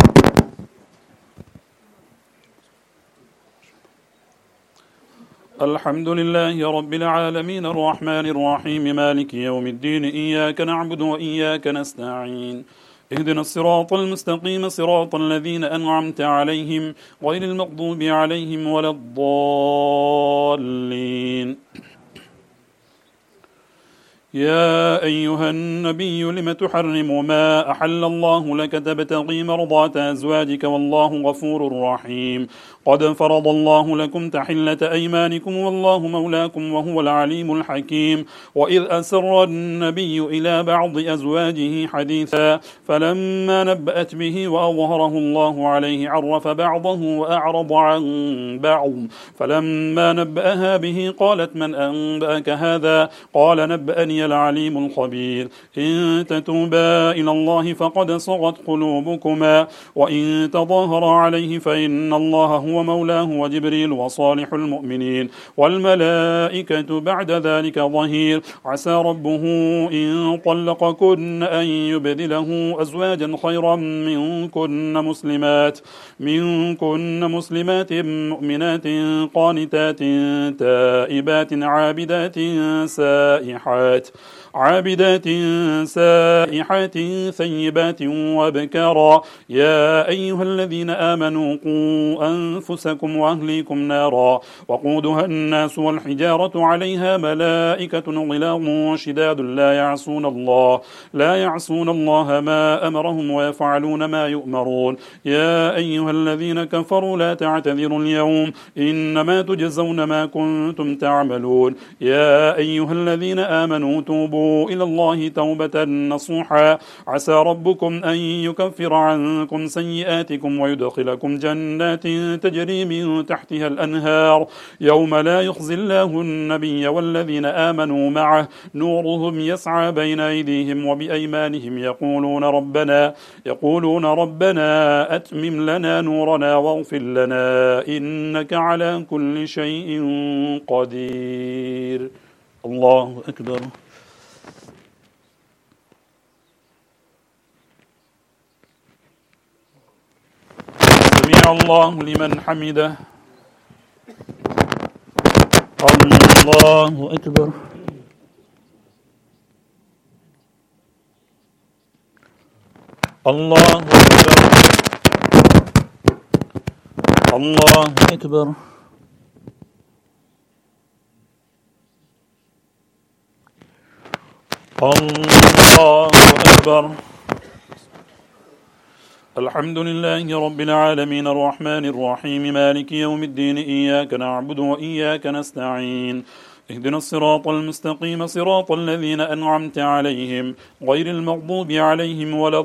الحمد لله رب العالمين الرحمن الرحيم مالك يوم الدين إياك نعبد وإياك نستعين اهدنا الصراط المستقيم صراط الذين أنعمت عليهم غير المغضوب عليهم ولا الضالين. يا أيها النبي لم تحرم ما أحل الله لك تبتغي مرضات أزواجك والله غفور رحيم. قد فرض الله لكم تحلة أيمانكم والله مولاكم وهو العليم الحكيم. وإذ أسر النبي إلى بعض أزواجه حديثا فلما نبأت به وأظهره الله عليه عرف بعضه وأعرض عن بعض فلما نبأها به قالت من أنبأك هذا قال نبأني العليم الخبير. إن تتوبا إلى الله فقد صغت قلوبكما وإن تظاهر عليه فإن الله هو مولاه وجبريل وصالح المؤمنين والملائكة بعد ذلك ظهير. عسى ربه إن طلقكن أن يبدله أزواجا خيرا منكن مسلمات مؤمنات قانتات تائبات عابدات سائحات ثيبات وابكارا. يا أيها الذين آمنوا قوا أنفسكم وأهليكم نارا وقودها الناس والحجارة عليها ملائكة غلاظ شداد لا يعصون الله ما أمرهم ويفعلون ما يؤمرون. يا أيها الذين كفروا لا تعتذروا اليوم إنما تجزون ما كنتم تعملون. يا أيها الذين آمنوا توبوا إلى الله توبة نصوحا. عسى ربكم أن يكفر عنكم سيئاتكم ويدخلكم جنات تجري من تحتها الأنهار يوم لا يخزي الله النبي والذين آمنوا معه نورهم يسعى بين أيديهم وبأيمانهم يقولون ربنا أتمم لنا نورنا واغفر لنا إنك على كل شيء قدير. الله أكبر. سمع الله لمن حمده. الله أكبر. الله أكبر. الله أكبر. الله أكبر. الحمد لله رب العالمين الرحمن الرحيم مالك يوم الدين إياك نعبد وإياك نستعين اهدنا الصراط المستقيم صراط الذين أنعمت عليهم غير المغضوب عليهم ولا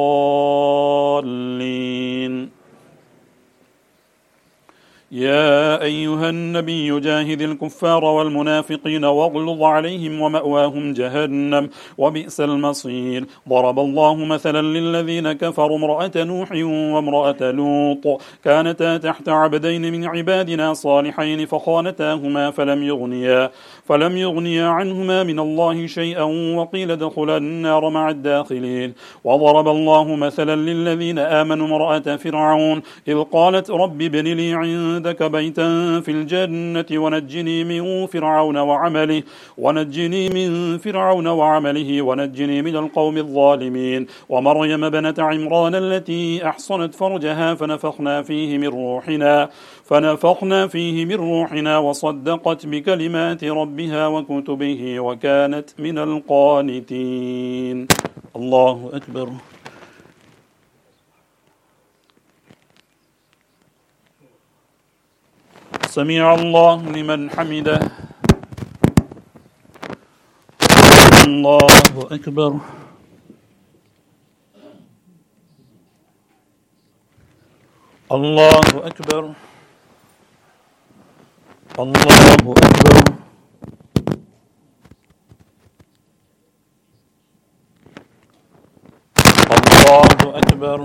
الضالين. يا أيها النبي جاهد الكفار والمنافقين واغلظ عليهم ومأواهم جهنم وبئس المصير. ضرب الله مثلا للذين كفروا امرأة نوح وامرأة لوط كانتا تحت عبدين من عبادنا صالحين فخانتاهما فلم يغنيا عنهما من الله شيئا وقيل ادخلا النار مع الداخلين. وضرب الله مثلا للذين آمنوا امرأة فرعون إذ قالت رب ابن لي عندك عندك بيتا في الجنة ونجني من فرعون وعمله ونجني من القوم الظالمين. ومريم بنت عمران التي أحصنت فرجها فنفخنا فيه من روحنا وصدقت بكلمات ربها وكتبه وكانت من القانتين. الله أكبر. سمع الله لمن حمده. الله أكبر. الله أكبر. الله أكبر. الله أكبر.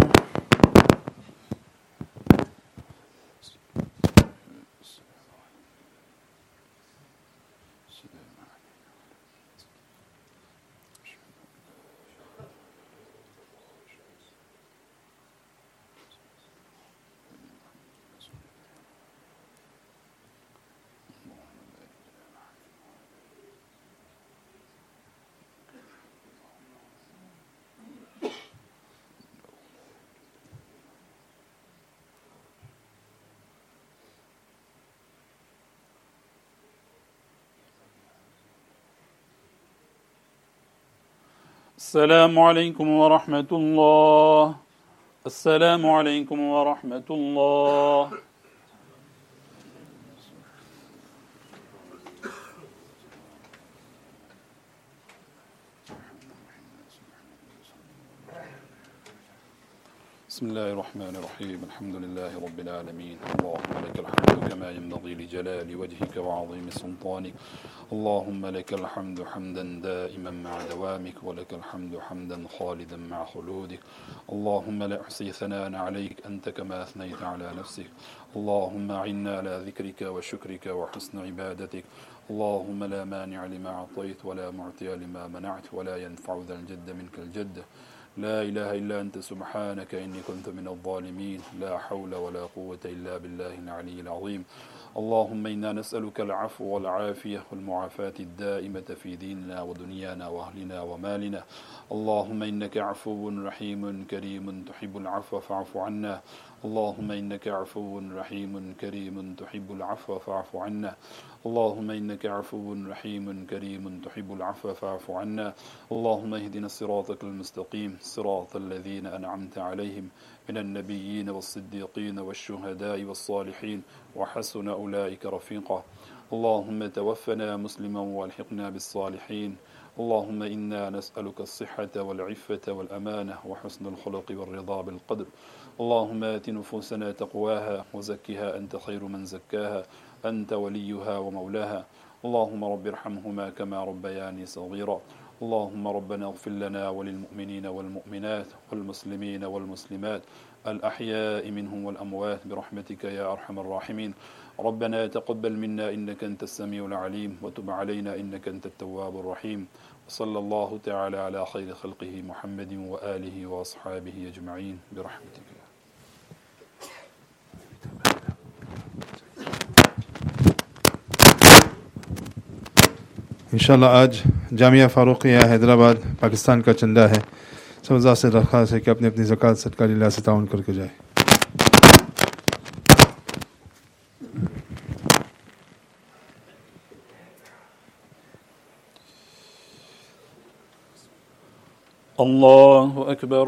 السلام عليكم ورحمة الله. السلام عليكم ورحمة الله. بسم الله الرحمن الرحيم. الحمد لله رب العالمين. اللهم لك الحمد كما ينبغي لجلال وجهك وعظيم سلطانك. اللهم لك الحمد حمدا دائما مع دوامك، ولك الحمد حمدا خالدا مع خلودك. اللهم لا أحصي ثناء عليك أنت كما أثنيت على نفسك. اللهم أعنا على ذكرك وشكرك وحسن عبادتك. اللهم لا مانع لما أعطيت ولا معطي لما منعت ولا ينفع ذا الجد منك الجد. لا إله إلا أنت سبحانك إني كنت من الظالمين. لا حول ولا قوة إلا بالله العلي العظيم. اللهم إنا نسألك العفو والعافية والمعافاة الدائمة في ديننا ودنيانا وأهلنا ومالنا. اللهم إنك عفو رحيم كريم تحب العفو فاعف عنا. اللهم إنك عفو رحيم كريم تحب العفو فاعف عنا. اللهم إنك عفو رحيم كريم تحب العفو فاعف عنا. اللهم اهدنا صراطك المستقيم، صراط الذين أنعمت عليهم من النبيين والصديقين والشهداء والصالحين وحسن أولئك رفيقا. اللهم توفنا مسلما والحقنا بالصالحين. اللهم إنا نسألك الصحة والعفة والأمانة وحسن الخلق والرضا بالقدر. اللهم آت نفوسنا تقواها وزكها أنت خير من زكاها، أنت وليها ومولاها. اللهم رب ارحمهما كما ربياني صغيرا. اللهم ربنا اغفر لنا وللمؤمنين والمؤمنات والمسلمين والمسلمات الأحياء منهم والأموات برحمتك يا أرحم الراحمين. ربنا تقبل منا إنك أنت السميع العليم، وتب علينا إنك أنت التواب الرحيم. وصلى الله تعالى على خير خلقه محمد وآله وأصحابه أجمعين برحمتك. इंशाल्लाह आज जामिया फ़ारूक़िया हैदराबाद पाकिस्तान का चंदा है। सब से दरख्वास्त है कि अपनी अपनी ज़कात सदका लिल्लाह से ताउन करके जाए। अल्लाहु अकबर।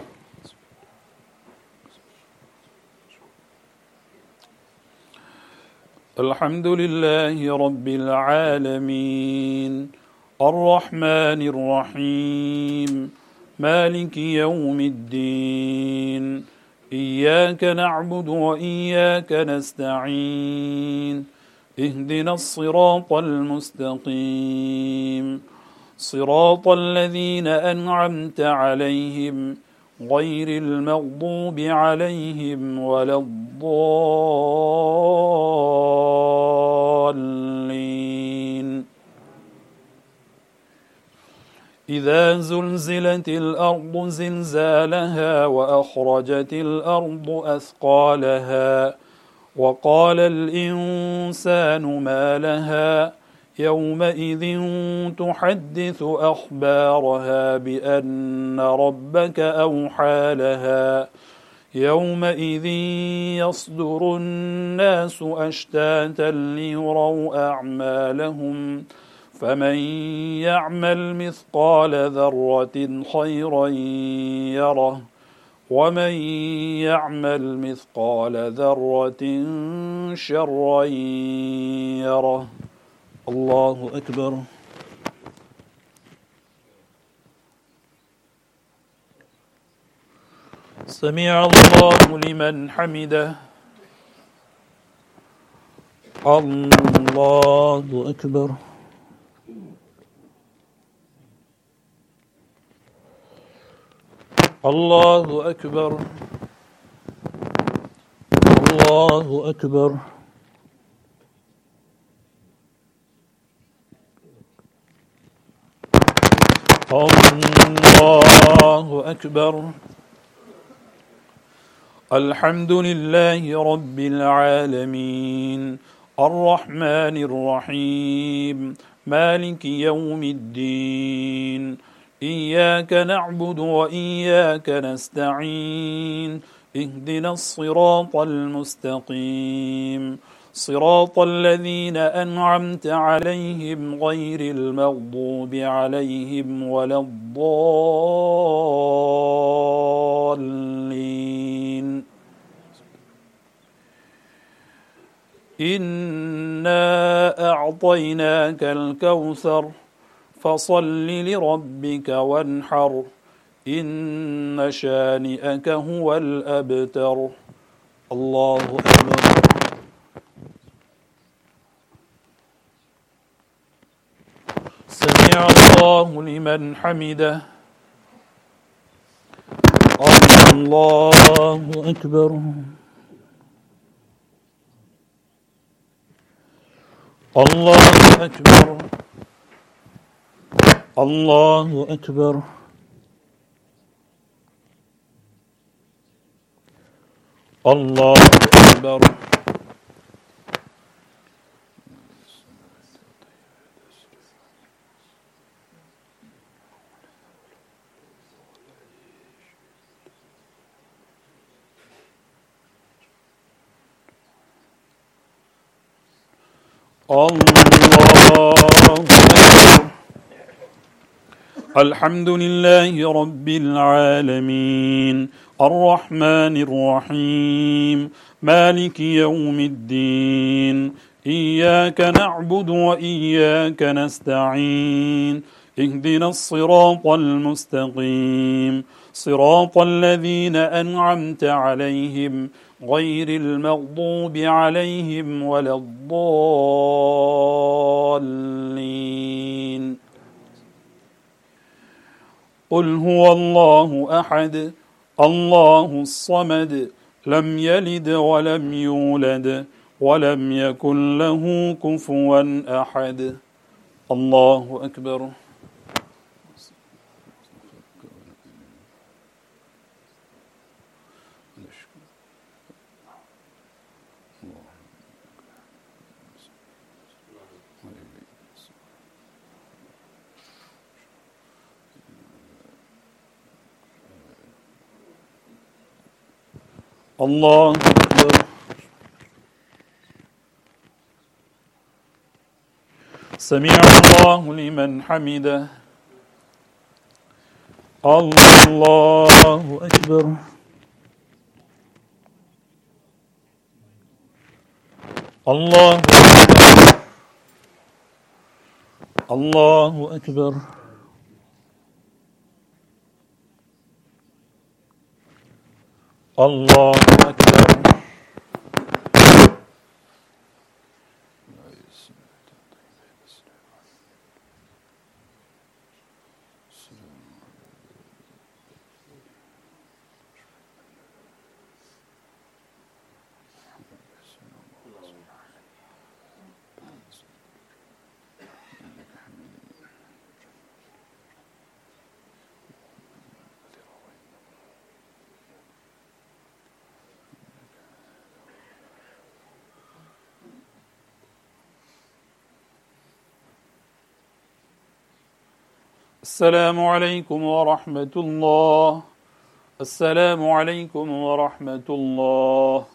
الحمد لله رب العالمين الرحمن الرحيم مالك يوم الدين إياك نعبد وإياك نستعين اهدنا الصراط المستقيم صراط الذين أنعمت عليهم غير المغضوب عليهم ولا الضالين. إذا زلزلت الأرض زلزالها وأخرجت الأرض أثقالها وقال الإنسان ما لها يومئذ تحدث أخبارها بأن ربك أوحى لها يومئذ يصدر الناس أشتاتا ليروا أعمالهم فمن يعمل مثقال ذرة خيرا يره ومن يعمل مثقال ذرة شرا يره الله أكبر. سمع الله لمن حمده. الله أكبر. الله أكبر. الله أكبر. الله أكبر. الحمد لله رب العالمين الرحمن الرحيم مالك يوم الدين إياك نعبد وإياك نستعين اهدنا الصراط المستقيم صراط الذين أنعمت عليهم غير المغضوب عليهم ولا الضالين. إنا أعطيناك الكوثر فصل لربك وانحر إن شانئك هو الأبتر. الله أكبر. سمع الله لمن حمده. الله أكبر. الله أكبر. الله أكبر. الله أكبر. الله أكبر. الحمد لله رب العالمين الرحمن الرحيم مالك يوم الدين إياك نعبد وإياك نستعين اهدنا الصراط المستقيم صراط الذين أنعمت عليهم غير المغضوب عليهم ولا الضالين. قل هو الله أحد الله الصمد لم يلد ولم يولد ولم يكن له كفوا أحد. الله أكبر. الله أكبر. سمع الله لمن حمده. الله أكبر. الله أكبر. الله أكبر. الله أكبر. السلام عليكم ورحمة الله. السلام عليكم ورحمة الله.